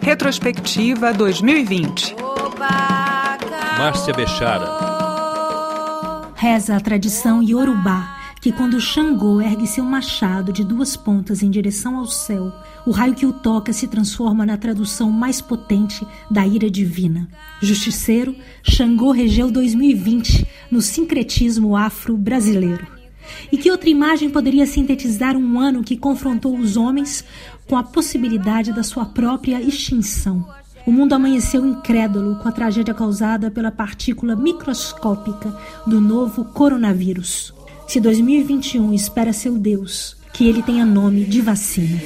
Retrospectiva 2020. Márcia Bechara. Reza a tradição iorubá que quando Xangô ergue seu machado de duas pontas em direção ao céu, o raio que o toca se transforma na tradução mais potente da ira divina. Justiceiro, Xangô regeu 2020 no sincretismo afro-brasileiro. E que outra imagem poderia sintetizar um ano que confrontou os homens com a possibilidade da sua própria extinção? O mundo amanheceu incrédulo com a tragédia causada pela partícula microscópica do novo coronavírus. Se 2021 espera seu Deus, que ele tenha nome de vacina.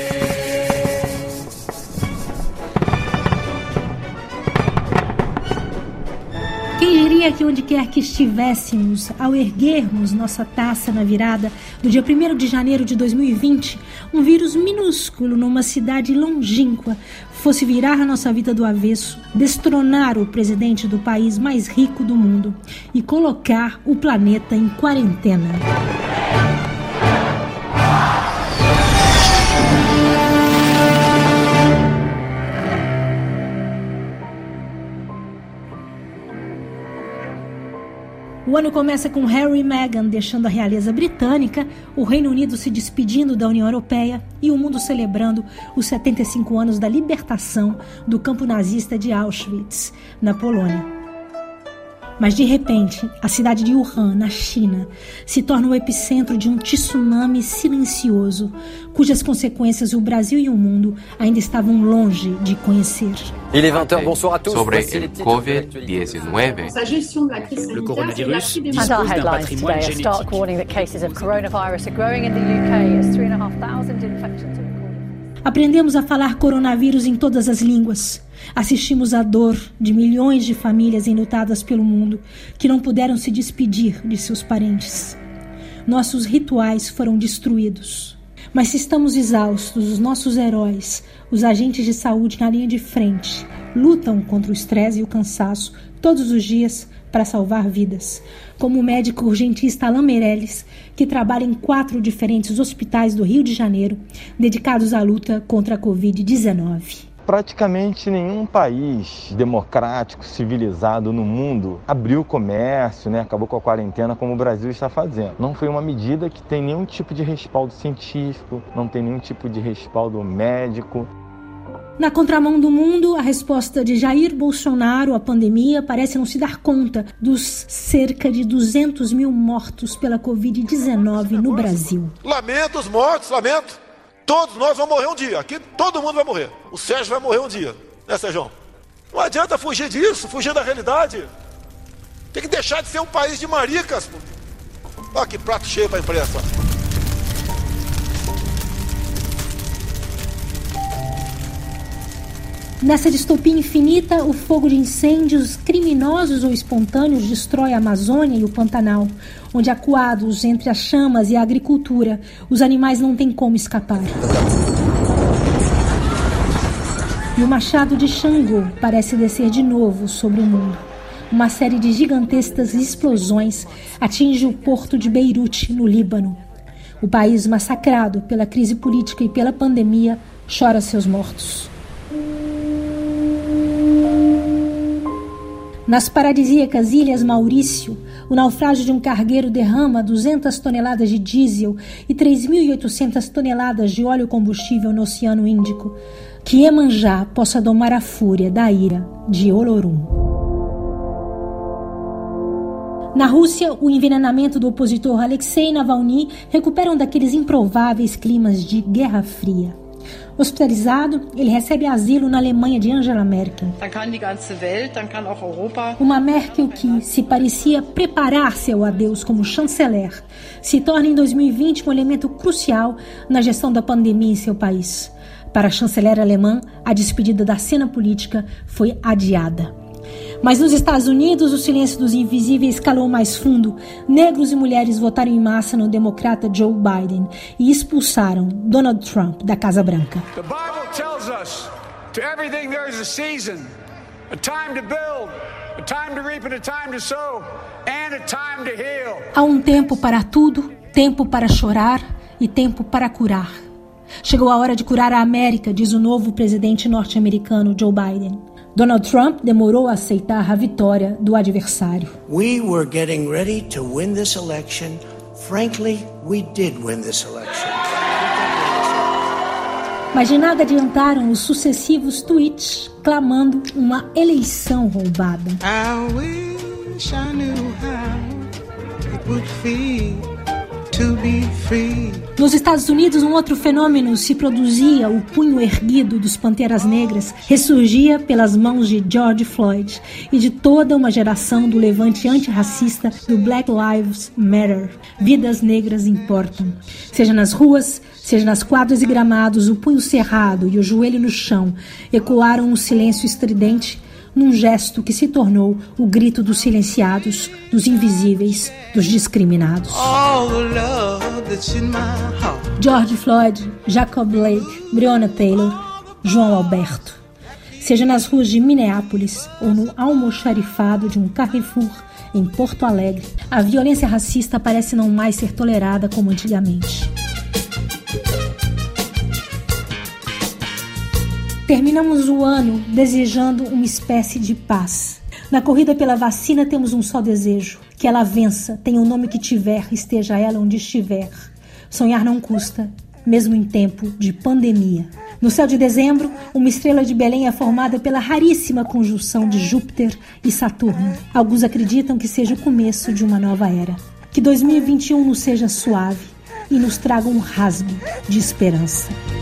Quem diria que onde quer que estivéssemos, ao erguermos nossa taça na virada do dia 1º de janeiro de 2020, um vírus minúsculo numa cidade longínqua fosse virar a nossa vida do avesso, destronar o presidente do país mais rico do mundo e colocar o planeta em quarentena. O ano começa com Harry e Meghan deixando a realeza britânica, o Reino Unido se despedindo da União Europeia e o mundo celebrando os 75 anos da libertação do campo nazista de Auschwitz, na Polônia. Mas, de repente, a cidade de Wuhan, na China, se torna o epicentro de um tsunami silencioso, cujas consequências o Brasil e o mundo ainda estavam longe de conhecer. Il est 20h, bonsoir à tous. Sobre el COVID-19. Sa gestion de la crise sanitaire. Le coronavirus dispose d'un patrimoine génétique. Stark warning that cases of coronavirus are growing in the UK as 3,500 infections are recorded. Aprendemos a falar coronavírus em todas as línguas. Assistimos à dor de milhões de famílias enlutadas pelo mundo que não puderam se despedir de seus parentes. Nossos rituais foram destruídos. Mas se estamos exaustos, os nossos heróis, os agentes de saúde na linha de frente, lutam contra o estresse e o cansaço todos os dias para salvar vidas, como o médico urgentista Alain Meirelles, que trabalha em 4 diferentes hospitais do Rio de Janeiro, dedicados à luta contra a Covid-19. Praticamente nenhum país democrático, civilizado no mundo abriu o comércio, acabou com a quarentena como o Brasil está fazendo. Não foi uma medida que tem nenhum tipo de respaldo científico, não tem nenhum tipo de respaldo médico. Na contramão do mundo, a resposta de Jair Bolsonaro à pandemia parece não se dar conta dos cerca de 200 mil mortos pela Covid-19 no Brasil. Lamento os mortos, lamento. Todos nós vamos morrer um dia. Aqui todo mundo vai morrer. O Sérgio vai morrer um dia. Né, Sérgio? Não adianta fugir disso, fugir da realidade. Tem que deixar de ser um país de maricas. Olha que prato cheio para a imprensa. Nessa distopia infinita, o fogo de incêndios criminosos ou espontâneos destrói a Amazônia e o Pantanal, onde, acuados entre as chamas e a agricultura, os animais não têm como escapar. E o machado de Xangô parece descer de novo sobre o mundo. Uma série de gigantescas explosões atinge o porto de Beirute, no Líbano. O país massacrado pela crise política e pela pandemia chora seus mortos. Nas paradisíacas Ilhas Maurício, o naufrágio de um cargueiro derrama 200 toneladas de diesel e 3.800 toneladas de óleo combustível no Oceano Índico. Que Iemanjá possa domar a fúria da ira de Olorum. Na Rússia, o envenenamento do opositor Alexei Navalny recupera um daqueles improváveis climas de Guerra Fria. Hospitalizado, ele recebe asilo na Alemanha de Angela Merkel. Uma Merkel que, se parecia preparar-se ao adeus como chanceler, se torna em 2020 um elemento crucial na gestão da pandemia em seu país. Para a chanceler alemã, a despedida da cena política foi adiada. Mas nos Estados Unidos, o silêncio dos invisíveis calou mais fundo. Negros e mulheres votaram em massa no democrata Joe Biden e expulsaram Donald Trump da Casa Branca. The Bible tells us, to everything there is a season, a time to build, a time to reap and a time to sow, and a time to heal. Há um tempo para tudo, tempo para chorar e tempo para curar. Chegou a hora de curar a América, diz o novo presidente norte-americano Joe Biden. Donald Trump demorou a aceitar a vitória do adversário. We were getting ready to win this election. Frankly, we did win this election. Mas de nada adiantaram os sucessivos tweets clamando uma eleição roubada. I wish I knew how it would feel to be free. Nos Estados Unidos, um outro fenômeno se produzia. O punho erguido dos Panteras Negras ressurgia pelas mãos de George Floyd e de toda uma geração do levante antirracista do Black Lives Matter. Vidas negras importam. Seja nas ruas, seja nas quadras e gramados, o punho cerrado e o joelho no chão ecoaram um silêncio estridente num gesto que se tornou o grito dos silenciados, dos invisíveis, dos discriminados. George Floyd, Jacob Blake, Breonna Taylor, João Alberto. Seja nas ruas de Minneapolis ou no almoxarifado de um Carrefour em Porto Alegre, a violência racista parece não mais ser tolerada como antigamente. Terminamos o ano desejando uma espécie de paz. Na corrida pela vacina temos um só desejo: que ela vença, tenha o nome que tiver, esteja ela onde estiver. Sonhar não custa, mesmo em tempo de pandemia. No céu de dezembro, uma estrela de Belém é formada pela raríssima conjunção de Júpiter e Saturno. Alguns acreditam que seja o começo de uma nova era. Que 2021 nos seja suave e nos traga um rasgo de esperança.